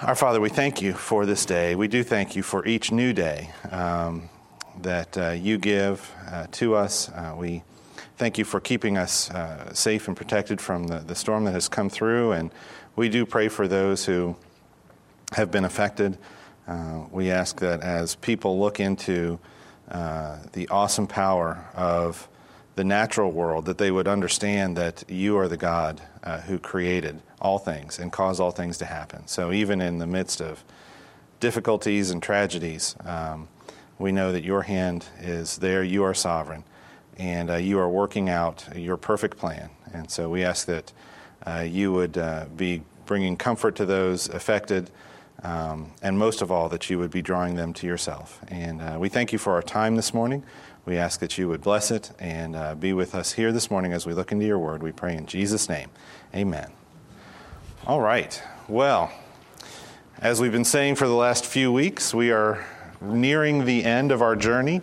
Our Father, we thank you for this day. We do thank you for each new day that you give to us. We thank you for keeping us safe and protected from the storm that has come through. And we do pray for those who have been affected. We ask that as people look into the awesome power of the natural world, that they would understand that you are the God who created all things and caused all things to happen. So even in the midst of difficulties and tragedies, we know that your hand is there, you are sovereign, and you are working out your perfect plan. And so we ask that you would be bringing comfort to those affected, and most of all, that you would be drawing them to yourself. And we thank you for our time this morning. We ask that you would bless it and be with us here this morning as we look into your word. We pray in Jesus' name. Amen. All right. Well, as we've been saying for the last few weeks, we are nearing the end of our journey.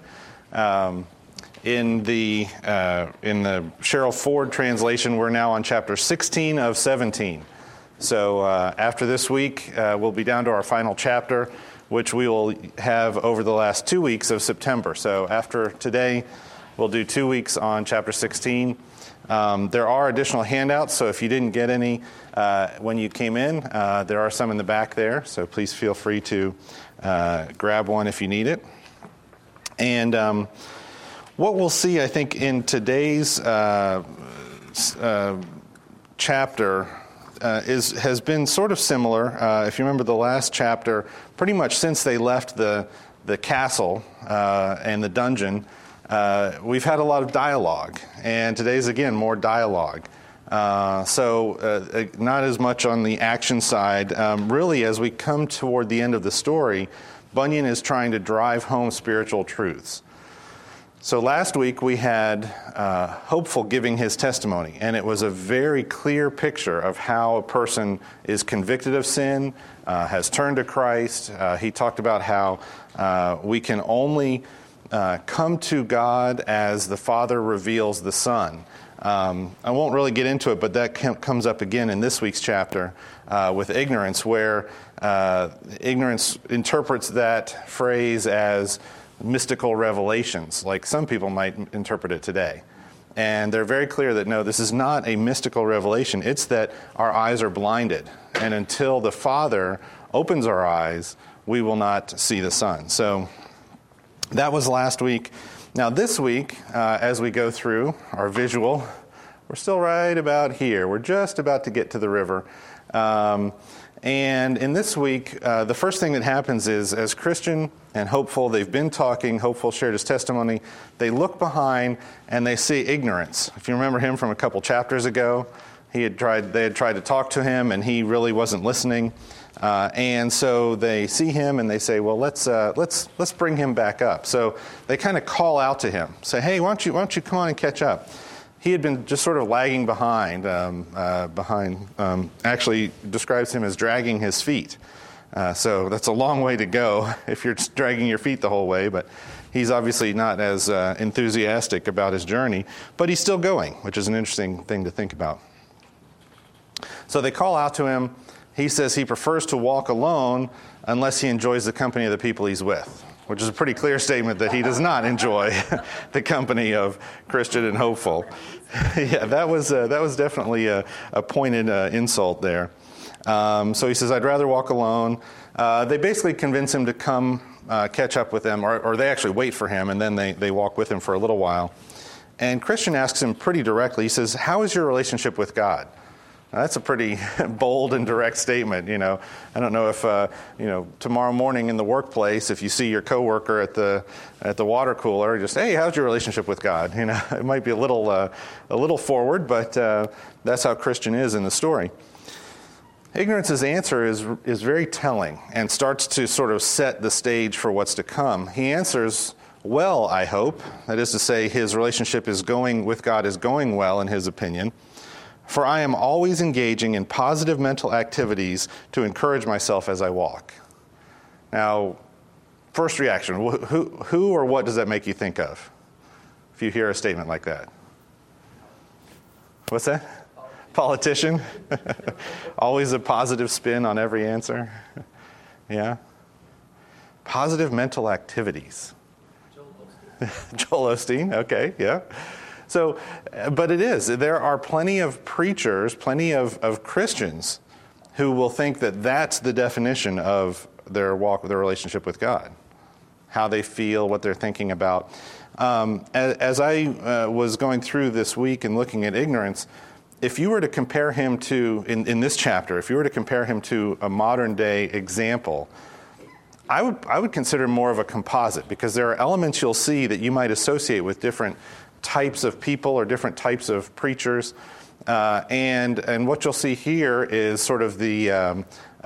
In the Cheryl Ford translation, we're now on chapter 16 of 17. So after this week, we'll be down to our final chapter, which we will have over the last 2 weeks of September. So after today, we'll do 2 weeks on chapter 16. There are additional handouts, so if you didn't get any when you came in, there are some in the back there, so please feel free to grab one if you need it. And what we'll see, I think, in today's chapter has been sort of similar. If you remember the last chapter, pretty much since they left the castle and the dungeon, we've had a lot of dialogue, and today's, again, more dialogue. So not as much on the action side. Really, as we come toward the end of the story, Bunyan is trying to drive home spiritual truths. So last week we had Hopeful giving his testimony, and it was a very clear picture of how a person is convicted of sin, has turned to Christ. He talked about how we can only come to God as the Father reveals the Son. I won't really get into it, but that comes up again in this week's chapter with ignorance, where ignorance interprets that phrase as mystical revelations, like some people might interpret it today. And they're very clear that no, this is not a mystical revelation. It's that our eyes are blinded. And until the Father opens our eyes, we will not see the Son. So that was last week. Now this week, as we go through our visual, we're still right about here. We're just about to get to the river. And in this week, the first thing that happens is, as Christian and Hopeful, they've been talking, Hopeful shared his testimony, they look behind and they see ignorance. If you remember him from a couple chapters ago, they had tried to talk to him and he really wasn't listening. And so they see him and they say, well, let's bring him back up. So they kind of call out to him, say, hey, why don't you come on and catch up? He had been just sort of lagging behind, actually describes him as dragging his feet. So that's a long way to go if you're just dragging your feet the whole way, but he's obviously not as enthusiastic about his journey, but he's still going, which is an interesting thing to think about. So they call out to him. He says he prefers to walk alone unless he enjoys the company of the people he's with, which is a pretty clear statement that he does not enjoy the company of Christian and Hopeful. Yeah, that was definitely a pointed insult there. So he says, I'd rather walk alone. They basically convince him to come catch up with them, or they actually wait for him, and then they walk with him for a little while. And Christian asks him pretty directly, he says, how is your relationship with God? Now, that's a pretty bold and direct statement, you know. I don't know if, tomorrow morning in the workplace, if you see your coworker at the water cooler, just, hey, how's your relationship with God? You know, it might be a little forward, but that's how Christian is in the story. Ignorance's answer is very telling and starts to sort of set the stage for what's to come. He answers, well, I hope. That is to say, his relationship with God is going well in his opinion. For I am always engaging in positive mental activities to encourage myself as I walk. Now, first reaction, who or what does that make you think of if you hear a statement like that? What's that? Politician? Always a positive spin on every answer? Yeah? Positive mental activities. Joel Osteen, okay, yeah. So, but it is. There are plenty of preachers, plenty of Christians who will think that that's the definition of their walk, their relationship with God. How they feel, what they're thinking about. As I was going through this week and looking at ignorance, if you were to compare him to, in this chapter, if you were to compare him to a modern day example, I would consider more of a composite, because there are elements you'll see that you might associate with different types of people or different types of preachers. And what you'll see here is sort of the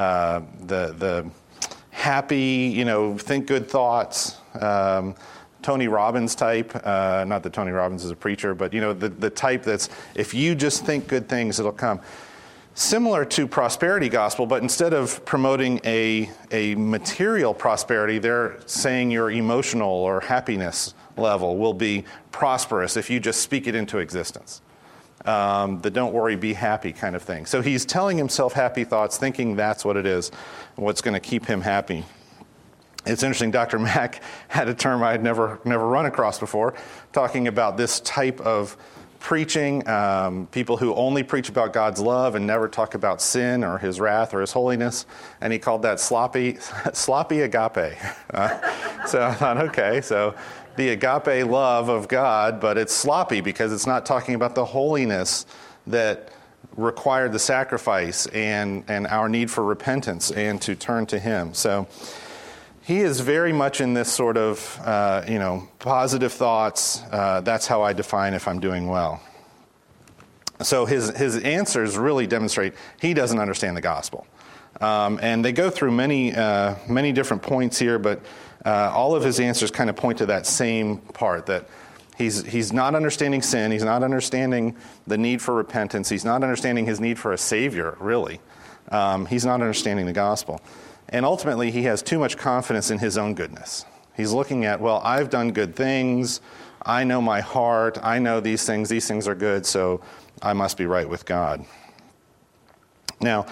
happy, think good thoughts, Tony Robbins type. Not that Tony Robbins is a preacher, but the type that's, if you just think good things, it'll come. Similar to prosperity gospel, but instead of promoting a material prosperity, they're saying your emotional or happiness level will be prosperous if you just speak it into existence. The don't worry, be happy kind of thing. So he's telling himself happy thoughts, thinking that's what it is, what's going to keep him happy. It's interesting, Dr. Mack had a term I had never run across before, talking about this type of preaching, people who only preach about God's love and never talk about sin or his wrath or his holiness, and he called that sloppy agape. So I thought, okay, so the agape love of God, but it's sloppy because it's not talking about the holiness that required the sacrifice and our need for repentance and to turn to him. So he is very much in this sort of, positive thoughts. That's how I define if I'm doing well. So his answers really demonstrate he doesn't understand the gospel. And they go through many different points here, but all of his answers kind of point to that same part, that he's not understanding sin. He's not understanding the need for repentance. He's not understanding his need for a Savior, really. He's not understanding the gospel. And ultimately, he has too much confidence in his own goodness. He's looking at, well, I've done good things. I know my heart. I know these things. These things are good, so I must be right with God. Now,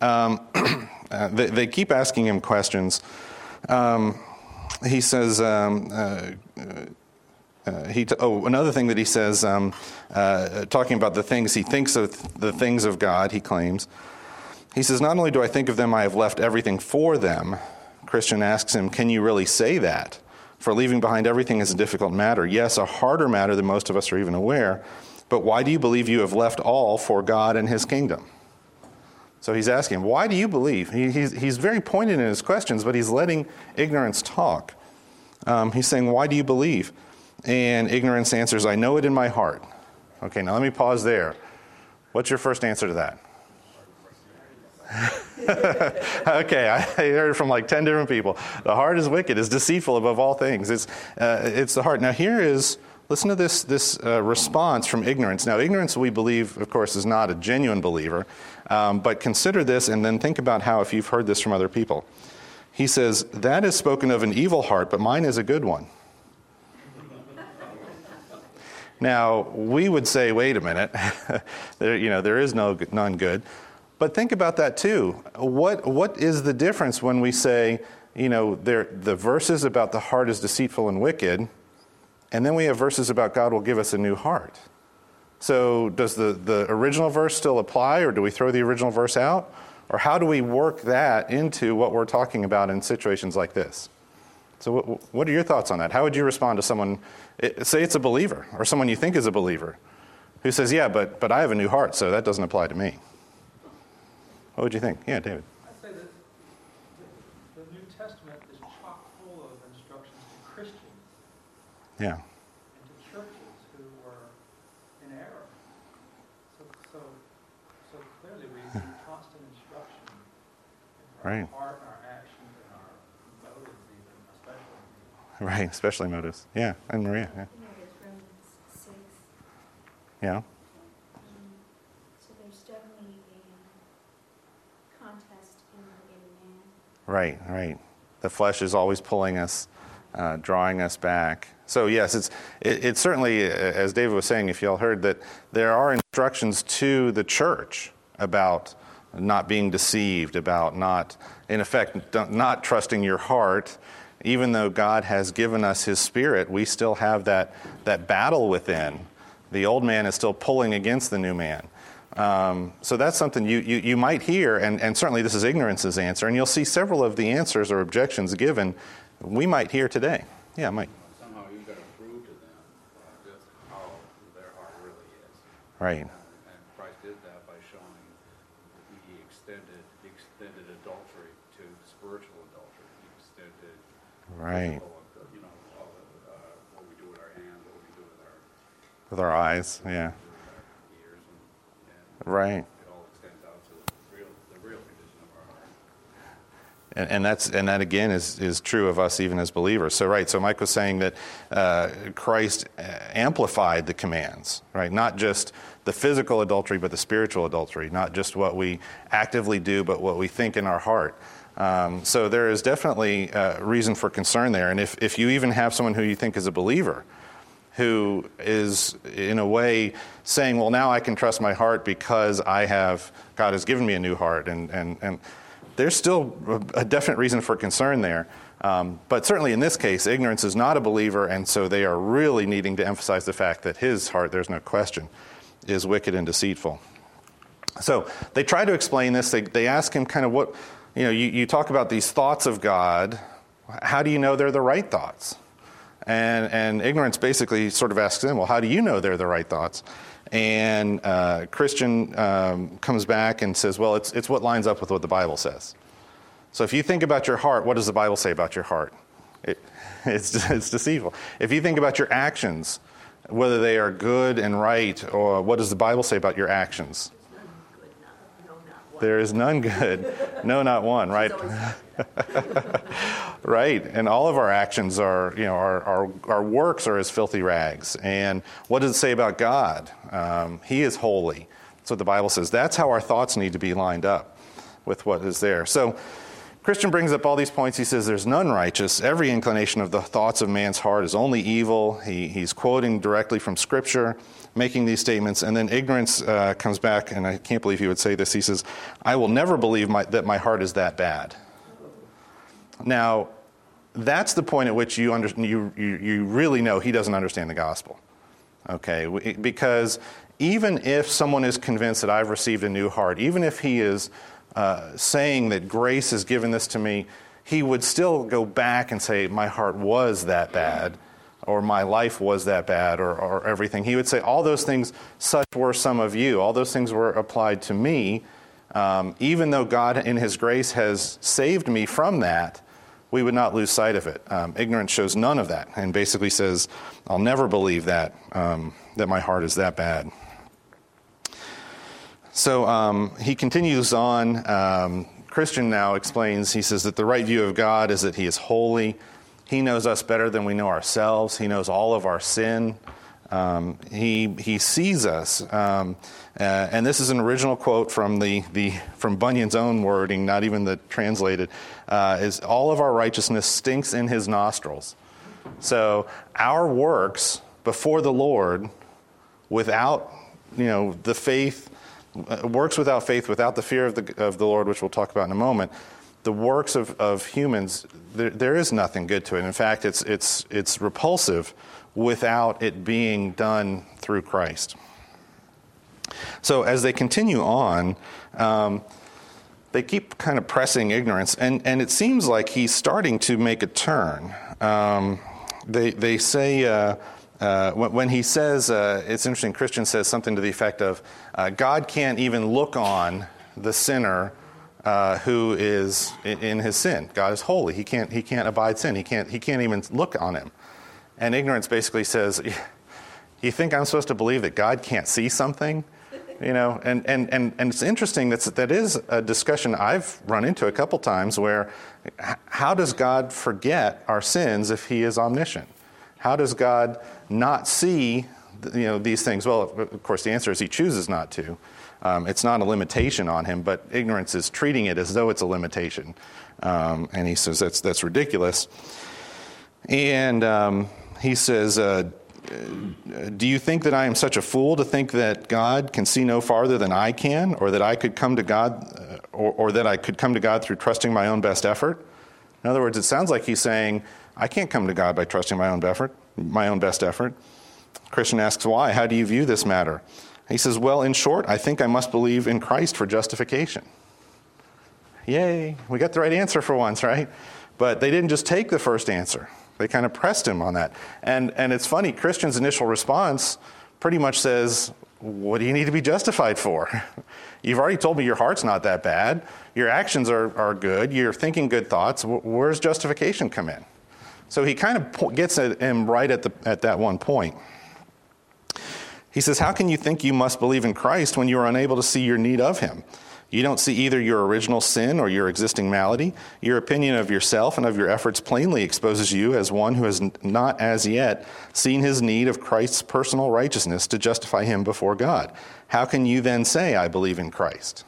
they keep asking him questions. He says, another thing that he says, talking about the things he thinks of, the things of God, he claims. He says, not only do I think of them, I have left everything for them. Christian asks him, can you really say that? For leaving behind everything is a difficult matter. Yes, a harder matter than most of us are even aware. But why do you believe you have left all for God and his kingdom? So he's asking, why do you believe? He's very pointed in his questions, but he's letting ignorance talk. He's saying, why do you believe? And ignorance answers, I know it in my heart. Okay, now let me pause there. What's your first answer to that? Okay, I heard it from like 10 different people. The heart is wicked, is deceitful above all things. It's the heart. Now listen to this response from ignorance. Now ignorance, we believe, of course, is not a genuine believer, but consider this and then think about how if you've heard this from other people. He says, that is spoken of an evil heart, but mine is a good one. Now, we would say, wait a minute, there is none good. But think about that too. What is the difference when we say, the verses about the heart is deceitful and wicked, and then we have verses about God will give us a new heart? So does the original verse still apply, or do we throw the original verse out? Or how do we work that into what we're talking about in situations like this? So what are your thoughts on that? How would you respond to someone, say it's a believer, or someone you think is a believer, who says, yeah, but I have a new heart, so that doesn't apply to me? What would you think? Yeah, David. I'd say that the New Testament is chock full of instructions to Christians. Yeah. And to churches who were in error. So clearly we see constant instruction in our heart, our actions, and our motives even, especially. Right, especially motives. Yeah, and Maria. Yeah. There's Romans 6. Yeah. So there's definitely a contest in man. Right. The flesh is always pulling us, drawing us back. So yes, it's certainly, as David was saying, if y'all heard, that there are instructions to the church about not being deceived, about not, in effect, not trusting your heart. Even though God has given us his Spirit, we still have that battle within. The old man is still pulling against the new man. So that's something you might hear, and certainly this is ignorance's answer, and you'll see several of the answers or objections given we might hear today. Yeah, Mike. Somehow you've got to prove to them just how their heart really is. Right. And Christ did that by showing he extended adultery to spiritual adultery. He extended Right. all what we do with our hands, what we do With our eyes, yeah. ears, and Right. it all extends out to the real condition of our heart. And that again is true of us even as believers. So right, so Mike was saying that Christ amplified the commands, right? Not just the physical adultery, but the spiritual adultery. Not just what we actively do, but what we think in our heart. So there is definitely reason for concern there. And if you even have someone who you think is a believer, who is in a way saying, well, now I can trust my heart because God has given me a new heart, and there's still a definite reason for concern there. But certainly in this case, ignorance is not a believer, and so they are really needing to emphasize the fact that his heart, there's no question, is wicked and deceitful. So they try to explain this. They ask him kind of what, you talk about these thoughts of God. How do you know they're the right thoughts? And ignorance basically sort of asks them, well, how do you know they're the right thoughts? And Christian comes back and says, well, it's what lines up with what the Bible says. So if you think about your heart, what does the Bible say about your heart? It's deceitful. If you think about your actions, whether they are good and right, or what does the Bible say about your actions? There is none good, no, not one, right? Right, and all of our actions are, our works are as filthy rags. And what does it say about God? He is holy. That's what the Bible says. That's how our thoughts need to be lined up with what is there. So Christian brings up all these points. He says there's none righteous. Every inclination of the thoughts of man's heart is only evil. He's quoting directly from Scripture, making these statements, and then ignorance comes back, and I can't believe he would say this. He says, I will never believe that my heart is that bad. Now, that's the point at which you really know he doesn't understand the gospel. Okay, because even if someone is convinced that I've received a new heart, even if he is saying that grace has given this to me, he would still go back and say, my heart was that bad, or my life was that bad, or everything. He would say, all those things, such were some of you. All those things were applied to me. Even though God in his grace has saved me from that, we would not lose sight of it. Ignorance shows none of that, and basically says, I'll never believe that my heart is that bad. So he continues on. Christian now explains, he says that the right view of God is that he is holy. He knows us better than we know ourselves. He knows all of our sin. He sees us. And this is an original quote from from Bunyan's own wording, not even the translated, is all of our righteousness stinks in his nostrils. So our works before the Lord, without the faith, works without faith, without the fear of the Lord, which we'll talk about in a moment, the works of humans, there is nothing good to it. In fact, it's repulsive without it being done through Christ. So as they continue on, they keep kind of pressing ignorance, and it seems like he's starting to make a turn. They say, when he says, it's interesting, Christian says something to the effect of, God can't even look on the sinner who is in his sin. God is holy. He can't abide sin. He can't even look on him. And ignorance basically says, you think I'm supposed to believe that God can't see something? And it's interesting that is a discussion I've run into a couple times where how does God forget our sins if he is omniscient? How does God not see these things? Well, of course, the answer is he chooses not to. It's not a limitation on him, but ignorance is treating it as though it's a limitation. And he says that's ridiculous. And He says, do you think that I am such a fool to think that God can see no farther than I can, or that I could come to God, or that I could come to God through trusting my own best effort? In other words, it sounds like he's saying, I can't come to God by trusting my own best effort. Christian asks, why? How do you view this matter? He says, well, in short, I think I must believe in Christ for justification. Yay, we got the right answer for once, right? But they didn't just take the first answer. They kind of pressed him on that. And it's funny, Christian's initial response pretty much says, what do you need to be justified for? You've already told me your heart's not that bad. Your actions are good. You're thinking good thoughts. Where's justification come in? So he kind of gets at him right at that one point. He says, how can you think you must believe in Christ when you are unable to see your need of him? You don't see either your original sin or your existing malady. Your opinion of yourself and of your efforts plainly exposes you as one who has not as yet seen his need of Christ's personal righteousness to justify him before God. How can you then say, I believe in Christ?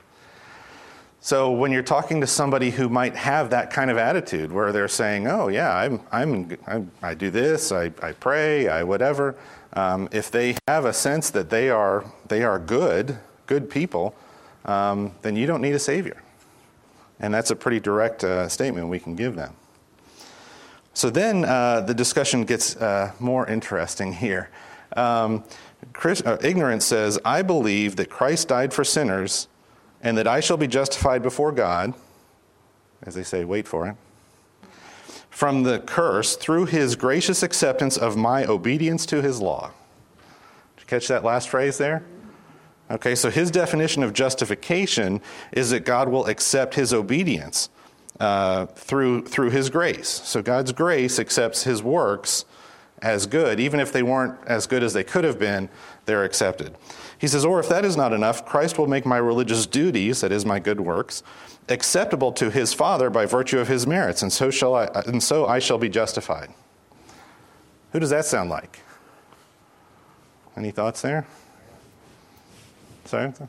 So when you're talking to somebody who might have that kind of attitude where they're saying, oh yeah, I do this, I pray, I whatever, if they have a sense that they are good people, then you don't need a Savior. And that's a pretty direct statement we can give them. So then the discussion gets more interesting here. Ignorance says, I believe that Christ died for sinners and that I shall be justified before God, as they say, wait for it, from the curse through his gracious acceptance of my obedience to his law. Did you catch that last phrase there? Okay, so his definition of justification is that God will accept his obedience through his grace. So God's grace accepts his works as good. Even if they weren't as good as they could have been, they're accepted. He says, or if that is not enough, Christ will make my religious duties, that is my good works, acceptable to his Father by virtue of his merits, and so I shall be justified. Who does that sound like? Any thoughts there? Sorry?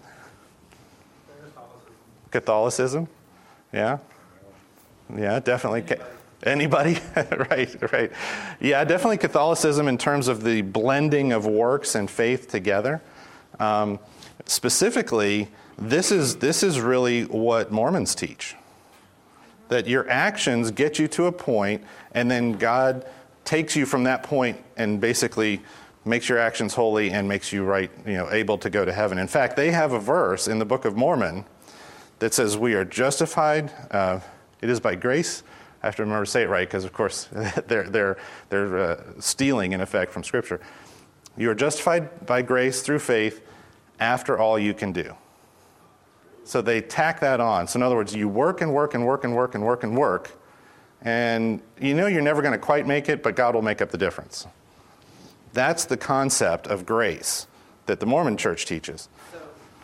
Catholicism? Yeah? Yeah, definitely. Anybody? Right. Yeah, definitely Catholicism in terms of the blending of works and faith together. Specifically, this is really what Mormons teach. That your actions get you to a point, and then God takes you from that point and basically makes your actions holy and makes you able to go to heaven. In fact, they have a verse in the Book of Mormon that says we are justified. It is by grace. I have to remember to say it right because, of course, they're stealing in effect from Scripture. You are justified by grace through faith after all you can do. So they tack that on. So in other words, you work and work and work and work and work and work, and you know you're never going to quite make it, but God will make up the difference. That's the concept of grace that the Mormon Church teaches. So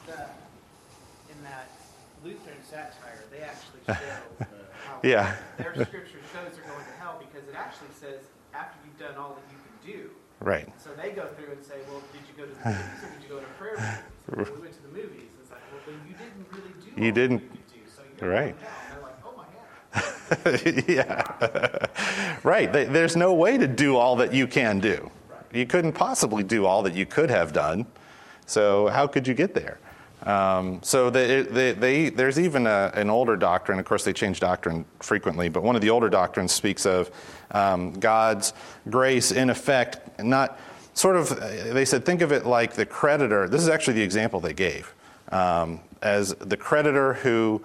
in that Lutheran satire, they actually show how Yeah. their scripture shows they're going to hell because it actually says after you've done all that you can do. Right. So they go through and say, well, did you go to the movies or did you go to a prayer meeting? So we went to the movies. It's like, well, then you didn't really do all You didn't. that you could do. So you're Right. going to hell. And they're like, oh my God. Yeah. Right. There's no way to do all that you can do. You couldn't possibly do all that you could have done. So how could you get there? So there's even an older doctrine. Of course, they change doctrine frequently, but one of the older doctrines speaks of God's grace in effect, not sort of, they said, think of it like the creditor. This is actually the example they gave. As the creditor who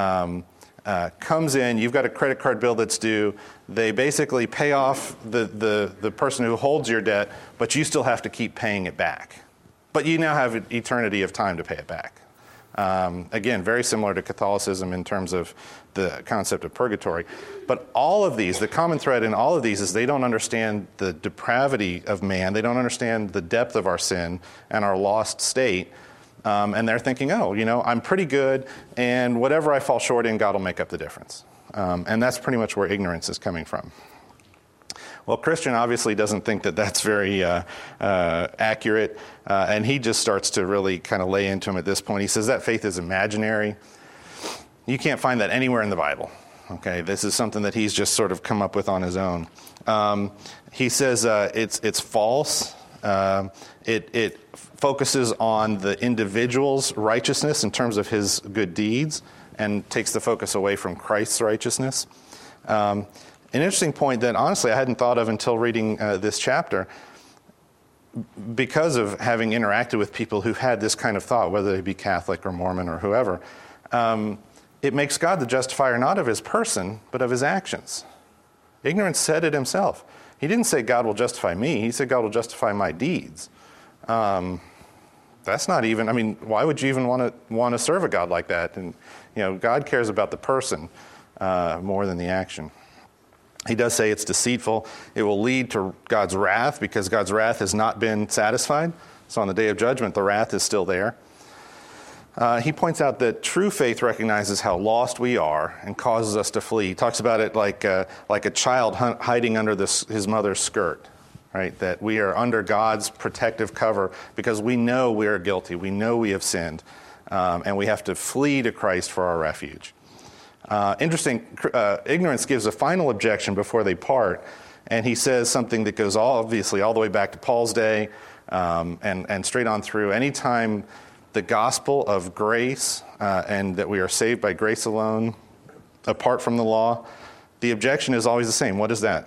comes in, you've got a credit card bill that's due. They basically pay off the person who holds your debt, but you still have to keep paying it back. But you now have an eternity of time to pay it back. Again, very similar to Catholicism in terms of the concept of purgatory. But all of these, the common thread in all of these is they don't understand the depravity of man. They don't understand the depth of our sin and our lost state. And they're thinking, I'm pretty good, and whatever I fall short in, God will make up the difference. And that's pretty much where ignorance is coming from. Well, Christian obviously doesn't think that that's very accurate, and he just starts to really kind of lay into him at this point. He says that faith is imaginary. You can't find that anywhere in the Bible. Okay, this is something that he's just sort of come up with on his own. He says it's false. It focuses on the individual's righteousness in terms of his good deeds and takes the focus away from Christ's righteousness. An interesting point that honestly I hadn't thought of until reading this chapter, because of having interacted with people who've had this kind of thought, whether they be Catholic or Mormon or whoever, it makes God the justifier not of his person, but of his actions. Ignorance said it himself. He didn't say God will justify me. He said God will justify my deeds. That's not even, I mean, why would you even want to serve a God like that? And, God cares about the person more than the action. He does say it's deceitful. It will lead to God's wrath because God's wrath has not been satisfied. So on the day of judgment, the wrath is still there. He points out that true faith recognizes how lost we are and causes us to flee. He talks about it like a child hiding under his mother's skirt, right? That we are under God's protective cover because we know we are guilty. We know we have sinned, and we have to flee to Christ for our refuge. Interesting, ignorance gives a final objection before they part, and he says something that goes obviously all the way back to Paul's day and straight on through. Anytime the gospel of grace and that we are saved by grace alone, apart from the law, the objection is always the same. What is that?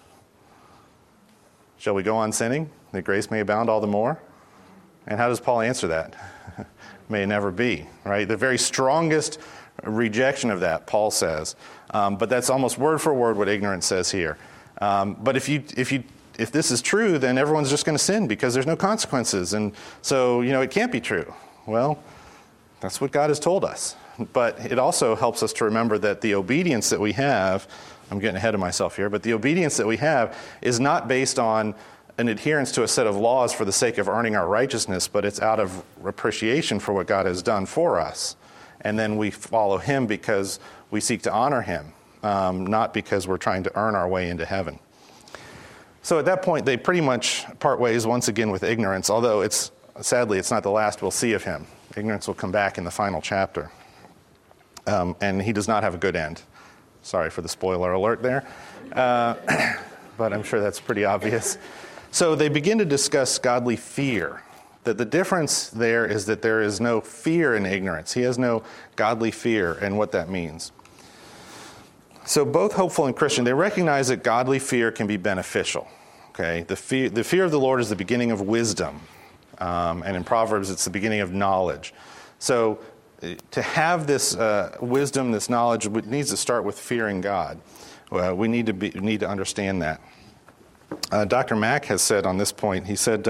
Shall we go on sinning, that grace may abound all the more? And how does Paul answer that? May it never be, right? The very strongest rejection of that, Paul says. But that's almost word for word what ignorance says here. But if this is true, then everyone's just going to sin because there's no consequences. And so, it can't be true. Well, that's what God has told us. But it also helps us to remember that the obedience that we have, I'm getting ahead of myself here, but the obedience that we have is not based on an adherence to a set of laws for the sake of earning our righteousness, but it's out of appreciation for what God has done for us. And then we follow him because we seek to honor him, not because we're trying to earn our way into heaven. So at that point, they pretty much part ways once again with ignorance, although sadly it's not the last we'll see of him. Ignorance will come back in the final chapter. And he does not have a good end. Sorry for the spoiler alert there. But I'm sure that's pretty obvious. So they begin to discuss godly fear. That the difference there is that there is no fear in ignorance. He has no godly fear and what that means. So both hopeful and Christian, they recognize that godly fear can be beneficial. Okay, the fear of the Lord is the beginning of wisdom. And in Proverbs, it's the beginning of knowledge. So to have this wisdom, this knowledge, it needs to start with fearing God. We need to understand that. Dr. Mack has said on this point, he said,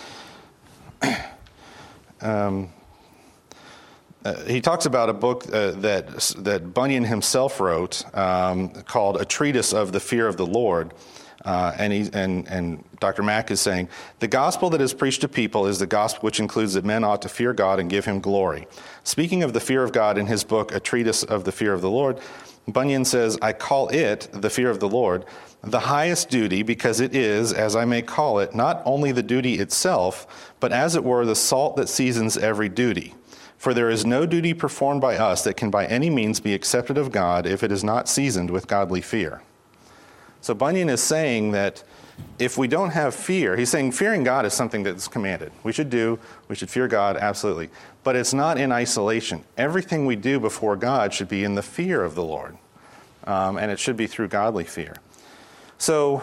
he talks about a book that Bunyan himself wrote called A Treatise of the Fear of the Lord. And Dr. Mack is saying, the gospel that is preached to people is the gospel which includes that men ought to fear God and give him glory. Speaking of the fear of God in his book, A Treatise of the Fear of the Lord, Bunyan says, I call it, the fear of the Lord, the highest duty because it is, as I may call it, not only the duty itself, but as it were the salt that seasons every duty. For there is no duty performed by us that can by any means be accepted of God if it is not seasoned with godly fear. So Bunyan is saying that if we don't have fear, he's saying fearing God is something that's commanded. We should fear God, absolutely. But it's not in isolation. Everything we do before God should be in the fear of the Lord. And it should be through godly fear. So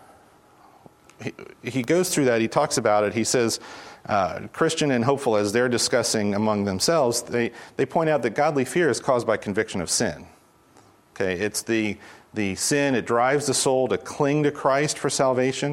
he goes through that, he talks about it, he says, Christian and hopeful, as they're discussing among themselves, they point out that godly fear is caused by conviction of sin. Okay, it's the sin, it drives the soul to cling to Christ for salvation.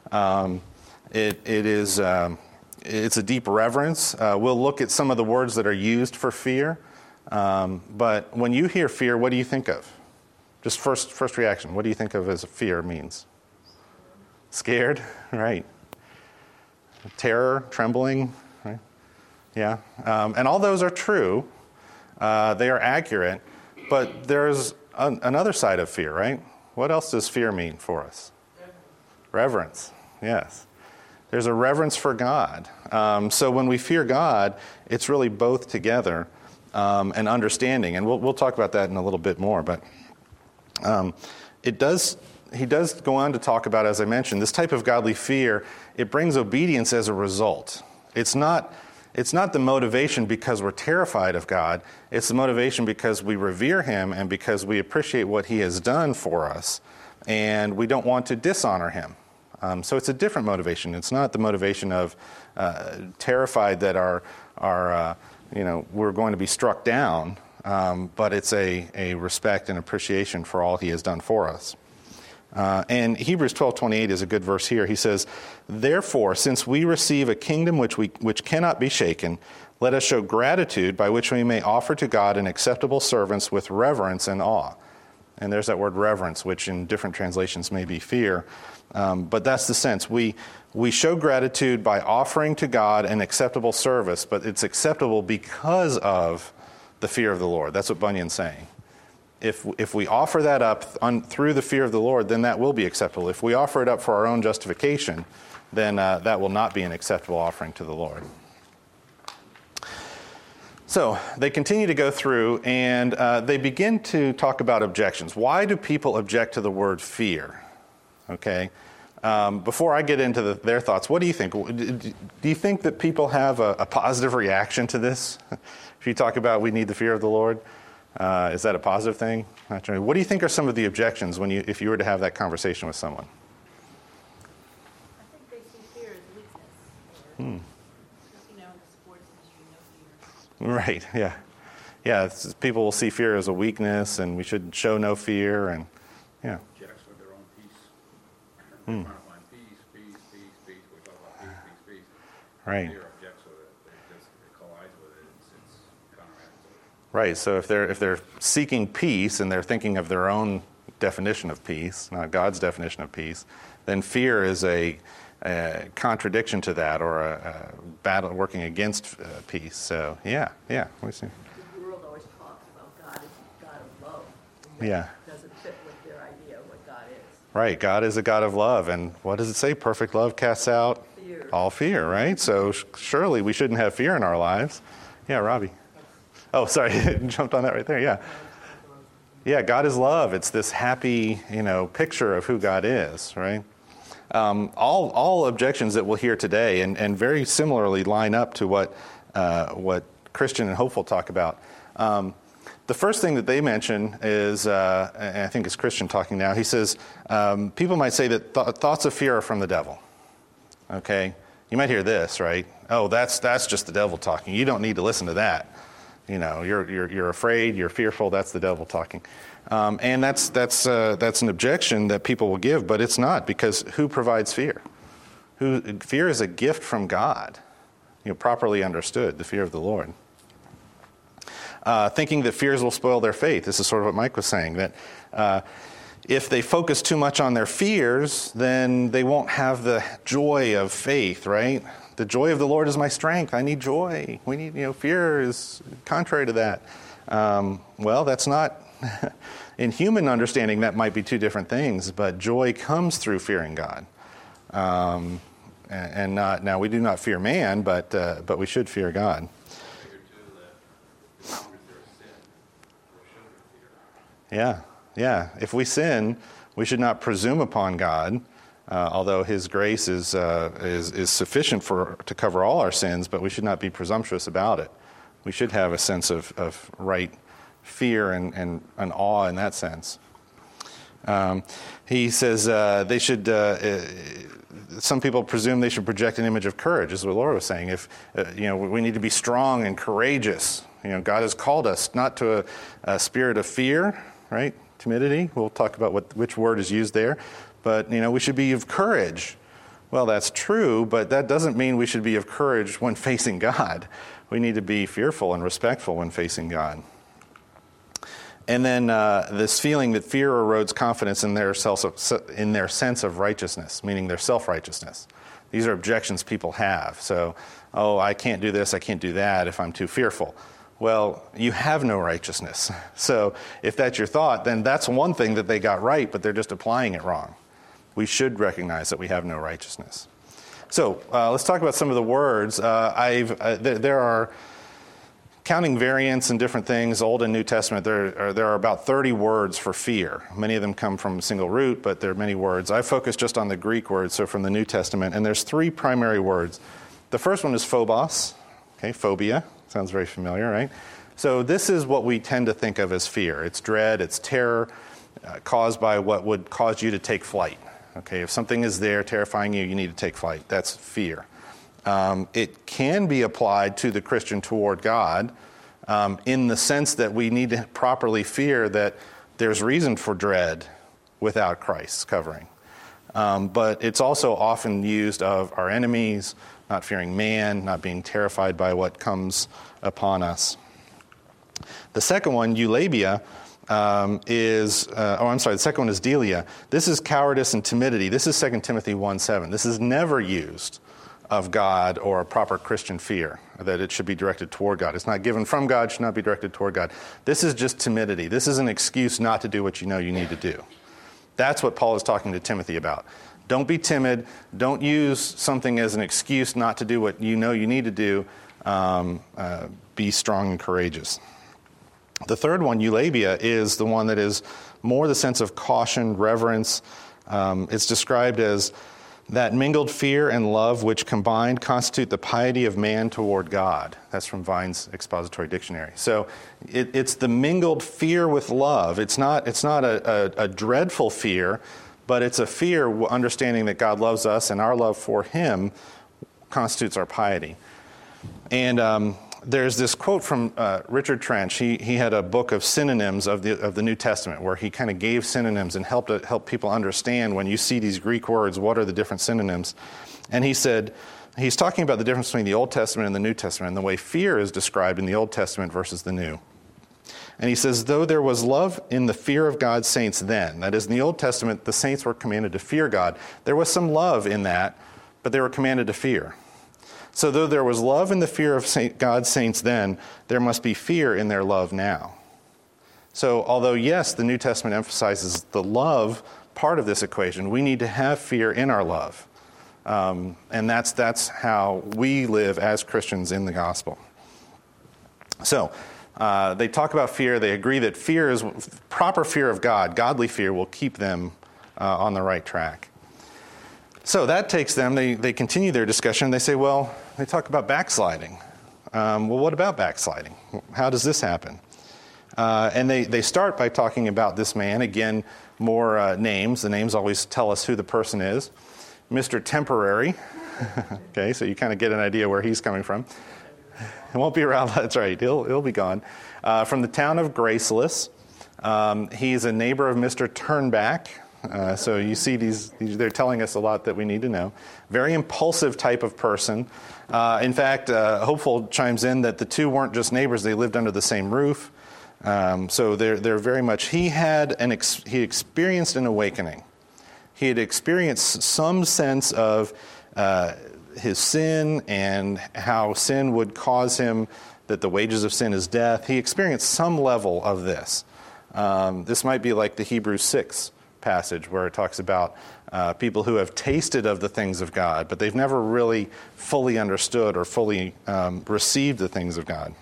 It's a deep reverence. We'll look at some of the words that are used for fear. But when you hear fear, what do you think of? Just first reaction, what do you think of as fear means? Scared, right? Terror, trembling, right? Yeah. And all those are true. They are accurate. But there's another side of fear, right? What else does fear mean for us? Reverence, yes. There's a reverence for God. So when we fear God, it's really both together and understanding. And we'll talk about that in a little bit more. But He does go on to talk about, as I mentioned, this type of godly fear. It brings obedience as a result. It's not the motivation because we're terrified of God. It's the motivation because we revere him and because we appreciate what he has done for us, and we don't want to dishonor him. So it's a different motivation. It's not the motivation of terrified that we're going to be struck down, but it's a respect and appreciation for all he has done for us. And Hebrews 12:28 is a good verse here. He says, "Therefore, since we receive a kingdom which cannot be shaken, let us show gratitude by which we may offer to God an acceptable service with reverence and awe." And there's that word reverence, which in different translations may be fear. But that's the sense. We show gratitude by offering to God an acceptable service, but it's acceptable because of the fear of the Lord. That's what Bunyan's saying. If we offer that up through the fear of the Lord, then that will be acceptable. If we offer it up for our own justification, then that will not be an acceptable offering to the Lord. So they continue to go through, and they begin to talk about objections. Why do people object to the word fear? Okay. Before I get into their thoughts, what do you think? Do you think that people have a positive reaction to this? If you talk about we need the fear of the Lord, is that a positive thing? What do you think are some of the objections if you were to have that conversation with someone? I think they see fear as weakness. In the sports industry, no fear. Right, yeah. Yeah, people will see fear as a weakness, and we should show no fear, and yeah. Objects with their own peace. They're trying to find peace. We talk about peace. Right. Fear objects with it. It collides with it. It's counteracts. Right, so if they're seeking peace and they're thinking of their own definition of peace, not God's definition of peace, then fear is a contradiction to that, or a battle working against peace. So, yeah. We see. The world always talks about God as a God of love. Yeah. It doesn't fit with their idea of what God is. Right, God is a God of love, and what does it say? Perfect love casts out Fear. all fear, right? So surely we shouldn't have fear in our lives. Yeah, Robbie. Oh, sorry, jumped on that right there, yeah. Yeah, God is love. It's this happy, picture of who God is, right? All objections that we'll hear today, and very similarly line up to what Christian and Hopeful talk about. The first thing that they mention is, and I think it's Christian talking now, he says, people might say that thoughts of fear are from the devil. Okay? You might hear this, right? Oh, that's just the devil talking. You don't need to listen to that. You're afraid, you're fearful, that's the devil talking. And that's an objection that people will give, but it's not, because who provides fear? Fear is a gift from God, properly understood, the fear of the Lord. Thinking that fears will spoil their faith. This is sort of what Mike was saying, that if they focus too much on their fears, then they won't have the joy of faith, right? The joy of the Lord is my strength. I need joy. We need, fear is contrary to that. Well, that's not, in human understanding, that might be two different things, but joy comes through fearing God. And not, now we do not fear man, but we should fear God. Yeah. If we sin, we should not presume upon God. Although His grace is sufficient to cover all our sins, but we should not be presumptuous about it. We should have a sense of right fear and awe in that sense. He says they should. Some people presume they should project an image of courage, as what Laura was saying. If we need to be strong and courageous. God has called us not to a spirit of fear, right? Timidity. We'll talk about which word is used there. But, we should be of courage. Well, that's true, but that doesn't mean we should be of courage when facing God. We need to be fearful and respectful when facing God. And then this feeling that fear erodes confidence in their sense of righteousness, meaning their self-righteousness. These are objections people have. So, I can't do this, I can't do that if I'm too fearful. Well, you have no righteousness. So if that's your thought, then that's one thing that they got right, but they're just applying it wrong. We should recognize that we have no righteousness. So let's talk about some of the words. There are Counting variants and different things, Old and New Testament, there are about 30 words for fear. Many of them come from a single root, but there are many words. I focus just on the Greek words, so from the New Testament, and there's 3 primary words. The first one is phobos, okay, phobia. Sounds very familiar, right? So this is what we tend to think of as fear. It's dread, it's terror, caused by what would cause you to take flight. Okay, if something is there terrifying you, you need to take flight. That's fear. It can be applied to the Christian toward God in the sense that we need to properly fear that there's reason for dread without Christ's covering. But it's also often used of our enemies, not fearing man, not being terrified by what comes upon us. The second one, eulabia, the second one is delia. This is cowardice and timidity. This is 2 Timothy 1:7. This is never used of God or a proper Christian fear, that it should be directed toward God. It's not given from God, should not be directed toward God. This is just timidity. This is an excuse not to do what you know you need to do. That's what Paul is talking to Timothy about. Don't be timid. Don't use something as an excuse not to do what you know you need to do. Be strong and courageous. The third one, eulabia, is the one that is more the sense of caution, reverence. It's described as that mingled fear and love which combined constitute the piety of man toward God. That's from Vine's Expository Dictionary. So it's the mingled fear with love. It's not a dreadful fear, but it's a fear understanding that God loves us and our love for him constitutes our piety. And there's this quote from Richard Trench. He had a book of synonyms of the New Testament where he kind of gave synonyms and helped people understand when you see these Greek words, what are the different synonyms. And he said, he's talking about the difference between the Old Testament and the New Testament and the way fear is described in the Old Testament versus the New. And he says, though there was love in the fear of God's saints then, that is, in the Old Testament, the saints were commanded to fear God. There was some love in that, but they were commanded to fear. So though there was love in the fear of God's saints then, there must be fear in their love now. So although, yes, the New Testament emphasizes the love part of this equation, we need to have fear in our love. And that's how we live as Christians in the gospel. So they talk about fear. They agree that fear is proper fear of God. Godly fear will keep them on the right track. So that takes them, they continue their discussion. They say, well, they talk about backsliding. Well, what about backsliding? How does this happen? And they start by talking about this man. Again, more names. The names always tell us who the person is. Mr. Temporary. Okay, so you kind of get an idea where he's coming from. He won't be around. That's right. He'll be gone. From the town of Graceless. He's a neighbor of Mr. Turnback. So you see they're telling us a lot that we need to know. Very impulsive type of person. In fact, Hopeful chimes in that the two weren't just neighbors, they lived under the same roof. So they're very much, he experienced an awakening. He had experienced some sense of his sin and how sin would cause him, that the wages of sin is death. He experienced some level of this. This might be like the Hebrews 6 passage where it talks about people who have tasted of the things of God, but they've never really fully understood or fully received the things of God.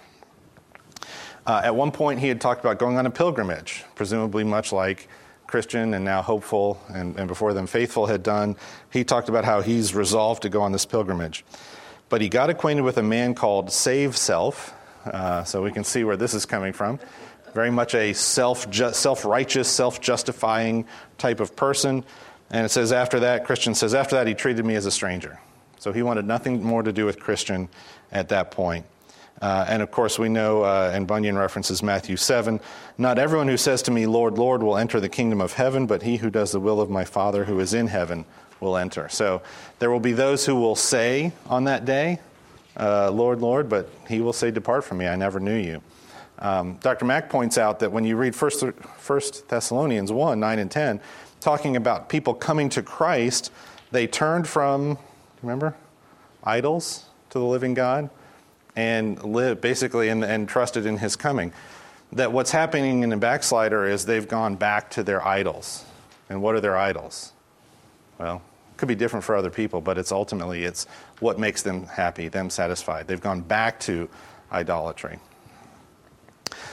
At one point, he had talked about going on a pilgrimage, presumably much like Christian and now Hopeful and before them Faithful had done. He talked about how he's resolved to go on this pilgrimage. But he got acquainted with a man called Save Self, so we can see where this is coming from. Very much a self-righteous, self-justifying type of person. And it says Christian says, after that he treated me as a stranger. So he wanted nothing more to do with Christian at that point. And of course we know, and Bunyan references Matthew 7, not everyone who says to me, Lord, Lord, will enter the kingdom of heaven, but he who does the will of my Father who is in heaven will enter. So there will be those who will say on that day, Lord, Lord, but he will say, depart from me, I never knew you. Dr. Mack points out that when you read 1 Thessalonians 1, 9 and 10, talking about people coming to Christ, they turned from, remember, idols to the living God and lived basically and trusted in his coming. That what's happening in a backslider is they've gone back to their idols. And what are their idols? Well, it could be different for other people, but it's ultimately what makes them happy, them satisfied. They've gone back to idolatry.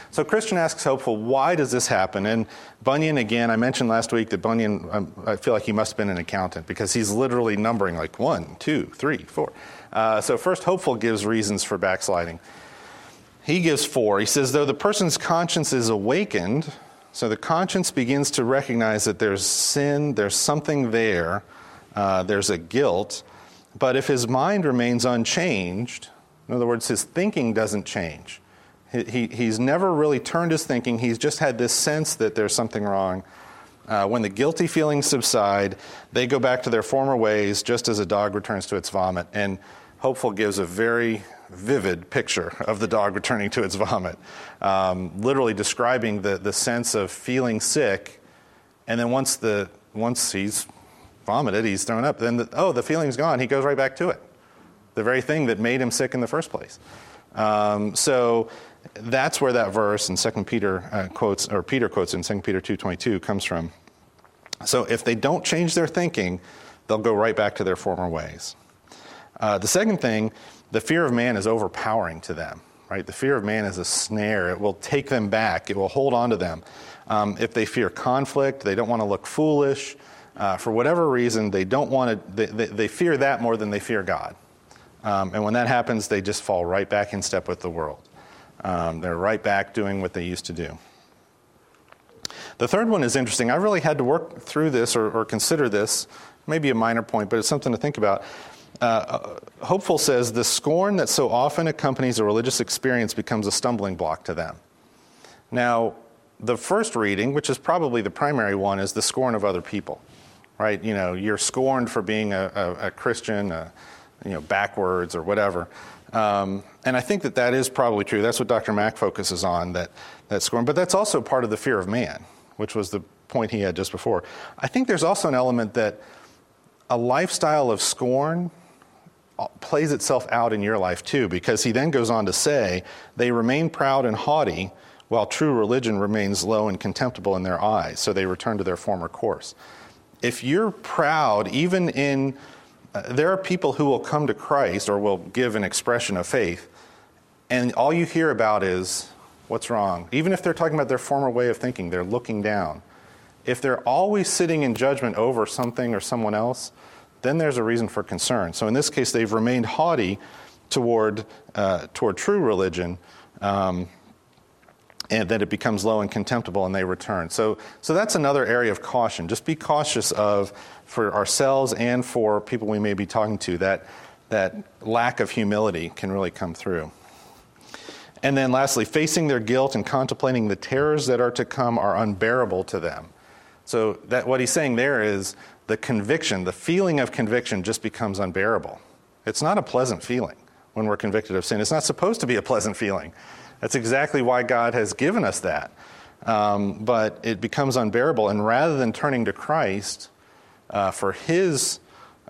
So Christian asks Hopeful, why does this happen? And Bunyan, again, I mentioned last week that Bunyan, I feel like he must have been an accountant because he's literally numbering like 1, 2, 3, 4. So first, Hopeful gives reasons for backsliding. He gives 4. He says, though the person's conscience is awakened, so the conscience begins to recognize that there's sin, there's something there, there's a guilt, but if his mind remains unchanged, in other words, his thinking doesn't change. He's never really turned his thinking. He's just had this sense that there's something wrong. When the guilty feelings subside, they go back to their former ways, just as a dog returns to its vomit. And Hopeful gives a very vivid picture of the dog returning to its vomit, literally describing the sense of feeling sick, and then once he's vomited, he's thrown up, then the feeling's gone. He goes right back to it, the very thing that made him sick in the first place. So that's where that verse in 2 Peter Peter quotes in 2 Peter 2:22 comes from. So if they don't change their thinking, they'll go right back to their former ways. The second thing, the fear of man is overpowering to them, right? The fear of man is a snare. It will take them back. It will hold on to them. If they fear conflict, they don't want to look foolish. For whatever reason, they don't want to. They fear that more than they fear God. And when that happens, they just fall right back in step with the world. They're right back doing what they used to do. The third one is interesting. I really had to work through this or consider this. Maybe a minor point, but it's something to think about. Hopeful says, the scorn that so often accompanies a religious experience becomes a stumbling block to them. Now, the first reading, which is probably the primary one, is the scorn of other people, right? You know, you're scorned for being a Christian, backwards or whatever. And I think that is probably true. That's what Dr. Mack focuses on, that scorn. But that's also part of the fear of man, which was the point he had just before. I think there's also an element that a lifestyle of scorn plays itself out in your life too, because he then goes on to say, they remain proud and haughty, while true religion remains low and contemptible in their eyes, so they return to their former course. If you're proud, even in there are people who will come to Christ or will give an expression of faith, and all you hear about is what's wrong. Even if they're talking about their former way of thinking, they're looking down. If they're always sitting in judgment over something or someone else, then there's a reason for concern. So in this case, they've remained haughty toward true religion, and then it becomes low and contemptible, and they return. So that's another area of caution. Just be cautious for ourselves and for people we may be talking to, that lack of humility can really come through. And then lastly, facing their guilt and contemplating the terrors that are to come are unbearable to them. So that what he's saying there is the conviction, the feeling of conviction just becomes unbearable. It's not a pleasant feeling when we're convicted of sin. It's not supposed to be a pleasant feeling. That's exactly why God has given us that. But it becomes unbearable, and rather than turning to Christ for his,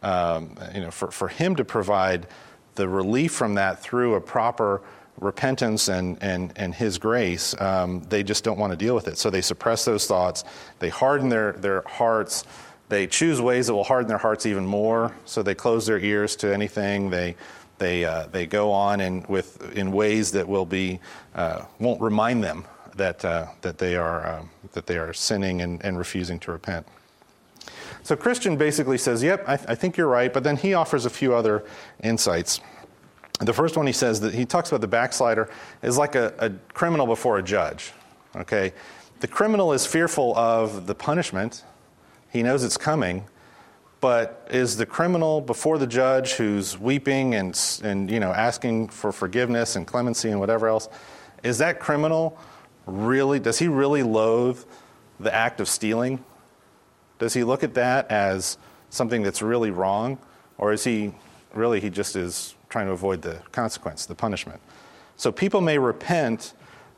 for him to provide the relief from that through a proper repentance and his grace, they just don't want to deal with it. So they suppress those thoughts. They harden their hearts. They choose ways that will harden their hearts even more. So they close their ears to anything. They go on in ways that won't remind them that they are sinning and refusing to repent. So Christian basically says, "Yep, I think you're right," but then he offers a few other insights. The first one, he says that he talks about the backslider is like a criminal before a judge. Okay, the criminal is fearful of the punishment; he knows it's coming. But is the criminal before the judge who's weeping and asking for forgiveness and clemency and whatever else, is that criminal does he really loathe the act of stealing? Does he look at that as something that's really wrong? Or is he just is trying to avoid the consequence, the punishment? So people may repent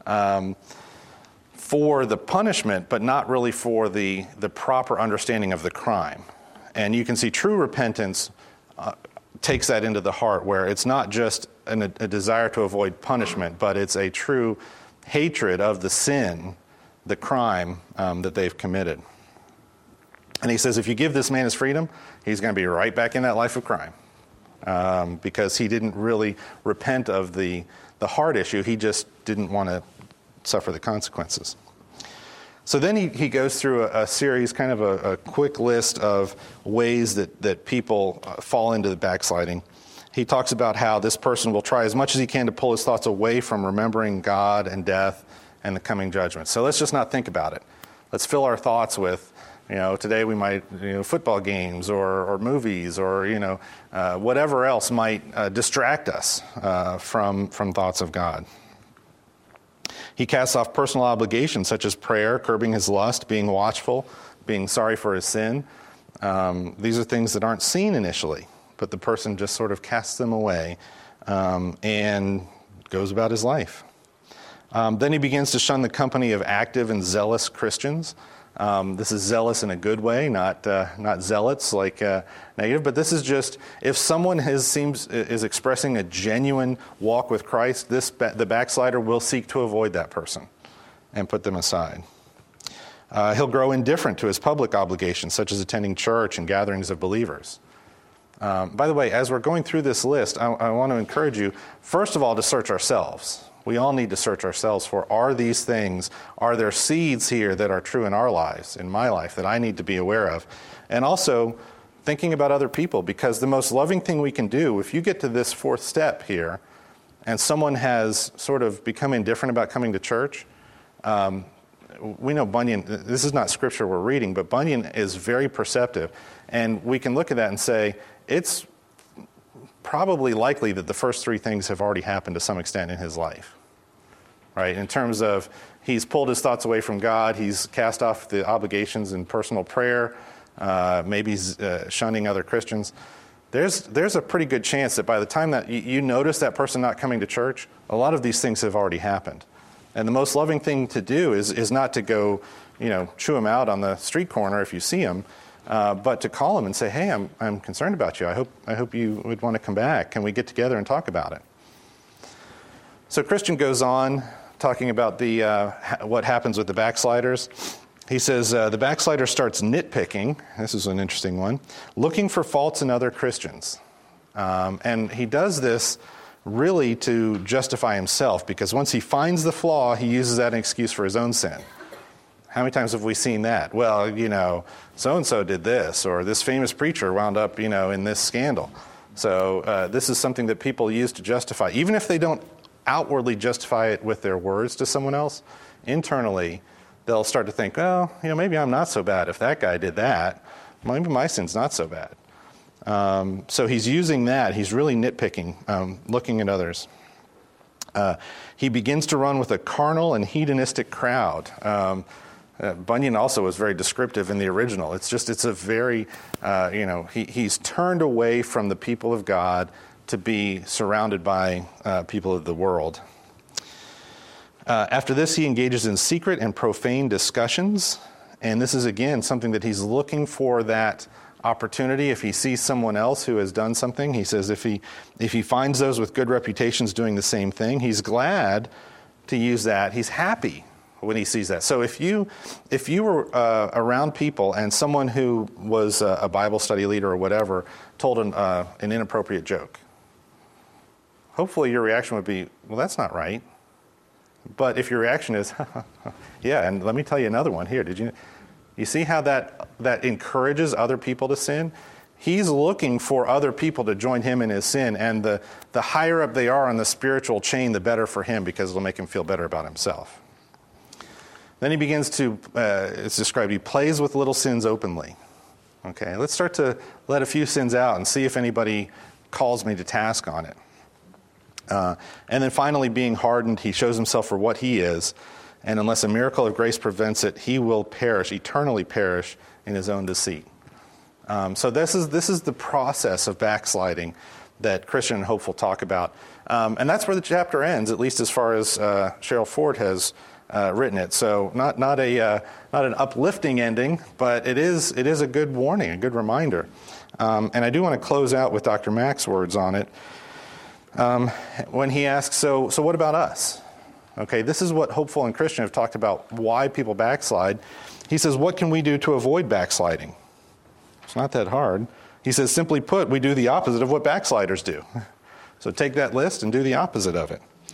for the punishment, but not really for the proper understanding of the crime. And you can see true repentance takes that into the heart, where it's not just a desire to avoid punishment, but it's a true hatred of the sin, the crime that they've committed. And he says, if you give this man his freedom, he's going to be right back in that life of crime, because he didn't really repent of the heart issue. He just didn't want to suffer the consequences. So then he goes through a series, kind of a quick list of ways that people fall into the backsliding. He talks about how this person will try as much as he can to pull his thoughts away from remembering God and death and the coming judgment. So let's just not think about it. Let's fill our thoughts with, today we might, football games or movies or, whatever else might distract us from thoughts of God. He casts off personal obligations such as prayer, curbing his lust, being watchful, being sorry for his sin. These are things that aren't seen initially, but the person just sort of casts them away and goes about his life. Then he begins to shun the company of active and zealous Christians. This is zealous in a good way, not zealots like negative, but this is just if someone is expressing a genuine walk with Christ, the backslider will seek to avoid that person and put them aside. He'll grow indifferent to his public obligations, such as attending church and gatherings of believers. By the way, as we're going through this list, I want to encourage you, first of all, to search ourselves. We all need to search ourselves for, are there seeds here that are true in our lives, in my life, that I need to be aware of? And also, thinking about other people, because the most loving thing we can do, if you get to this fourth step here, and someone has sort of become indifferent about coming to church, we know Bunyan, this is not scripture we're reading, but Bunyan is very perceptive, and we can look at that and say, it's probably likely that the first three things have already happened to some extent in his life, right? In terms of he's pulled his thoughts away from God, he's cast off the obligations in personal prayer, maybe he's shunning other Christians. There's a pretty good chance that by the time that you notice that person not coming to church, a lot of these things have already happened. And the most loving thing to do is not to go, chew him out on the street corner if you see him, but to call him and say, hey, I'm concerned about you. I hope you would want to come back. Can we get together and talk about it? So Christian goes on talking about what happens with the backsliders. He says, the backslider starts nitpicking, this is an interesting one, looking for faults in other Christians. And he does this really to justify himself, because once he finds the flaw, he uses that as an excuse for his own sin. How many times have we seen that? Well, so-and-so did this, or this famous preacher wound up, in this scandal. So this is something that people use to justify. Even if they don't outwardly justify it with their words to someone else, internally, they'll start to think, well, maybe I'm not so bad if that guy did that. Maybe my sin's not so bad. So he's using that. He's really nitpicking, looking at others. He begins to run with a carnal and hedonistic crowd. Bunyan also was very descriptive in the original. It's a very, he's turned away from the people of God to be surrounded by people of the world. After this, he engages in secret and profane discussions. And this is, again, something that he's looking for that opportunity. If he sees someone else who has done something, he says if he finds those with good reputations doing the same thing, he's glad to use that. He's happy when he sees that. So if you were around people and someone who was a Bible study leader or whatever told an inappropriate joke, hopefully your reaction would be, well, that's not right. But if your reaction is, yeah, and let me tell you another one here. You see how that encourages other people to sin? He's looking for other people to join him in his sin, and the higher up they are on the spiritual chain, the better for him, because it'll make him feel better about himself. Then he begins to, it's described, he plays with little sins openly. Okay, let's start to let a few sins out and see if anybody calls me to task on it. And then finally, being hardened, he shows himself for what he is, and unless a miracle of grace prevents it, he will perish, eternally perish in his own deceit. So this is the process of backsliding that Christian and Hopeful talk about. And that's where the chapter ends, at least as far as Cheryl Ford has written it. So not an uplifting ending, but it is a good warning, a good reminder. And I do want to close out with Dr. Mack's words on it. When he asks, so what about us? Okay, this is what Hopeful and Christian have talked about, why people backslide. He says, what can we do to avoid backsliding? It's not that hard. He says, simply put, we do the opposite of what backsliders do. So take that list and do the opposite of it.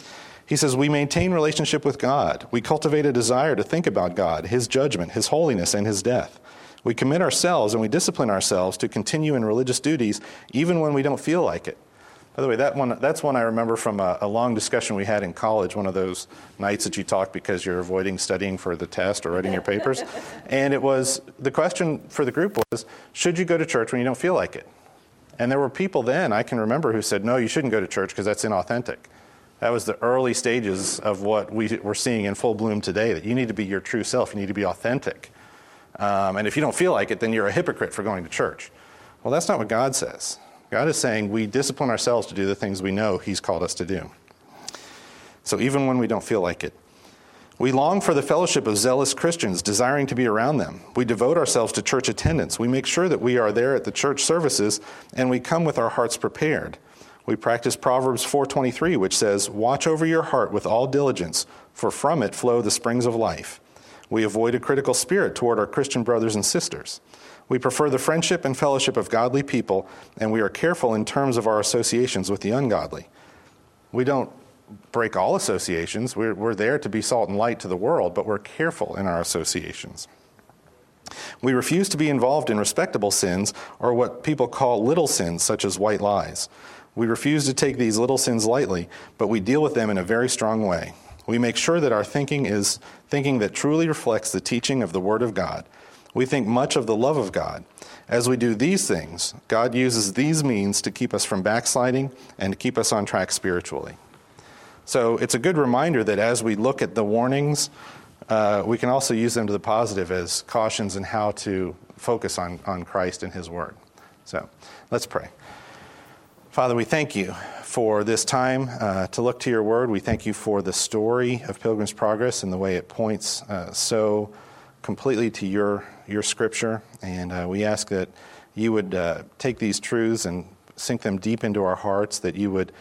He says, we maintain relationship with God. We cultivate a desire to think about God, his judgment, his holiness, and his death. We commit ourselves and we discipline ourselves to continue in religious duties even when we don't feel like it. By the way, that's one I remember from a long discussion we had in college, one of those nights that you talk because you're avoiding studying for the test or writing your papers. And the question for the group was, should you go to church when you don't feel like it? And there were people then, I can remember, who said, no, you shouldn't go to church because that's inauthentic. That was the early stages of what we're seeing in full bloom today, that you need to be your true self. You need to be authentic. And if you don't feel like it, then you're a hypocrite for going to church. Well, that's not what God says. God is saying we discipline ourselves to do the things we know he's called us to do. So even when we don't feel like it. We long for the fellowship of zealous Christians, desiring to be around them. We devote ourselves to church attendance. We make sure that we are there at the church services, and we come with our hearts prepared. We practice Proverbs 4:23, which says, watch over your heart with all diligence, for from it flow the springs of life. We avoid a critical spirit toward our Christian brothers and sisters. We prefer the friendship and fellowship of godly people, and we are careful in terms of our associations with the ungodly. We don't break all associations. We're there to be salt and light to the world, but we're careful in our associations. We refuse to be involved in respectable sins or what people call little sins, such as white lies. We refuse to take these little sins lightly, but we deal with them in a very strong way. We make sure that our thinking is thinking that truly reflects the teaching of the Word of God. We think much of the love of God. As we do these things, God uses these means to keep us from backsliding and to keep us on track spiritually. So it's a good reminder that as we look at the warnings, we can also use them to the positive as cautions in how to focus on Christ and his Word. So let's pray. Father, we thank you for this time to look to your Word. We thank you for the story of Pilgrim's Progress and the way it points so completely to your Scripture. And we ask that you would take these truths and sink them deep into our hearts, that you would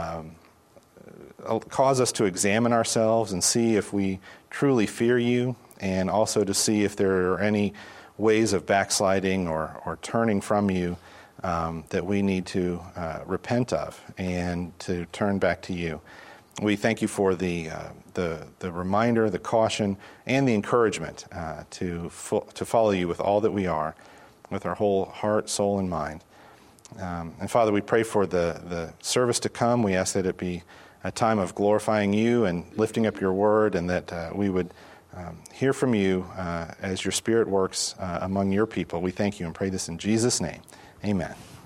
cause us to examine ourselves and see if we truly fear you, and also to see if there are any ways of backsliding or turning from you that we need to repent of and to turn back to you. We thank you for the reminder, the caution, and the encouragement to follow you with all that we are, with our whole heart, soul, and mind. And Father, we pray for the service to come. We ask that it be a time of glorifying you and lifting up your word, and that we would hear from you as your Spirit works among your people. We thank you and pray this in Jesus' name. Amen.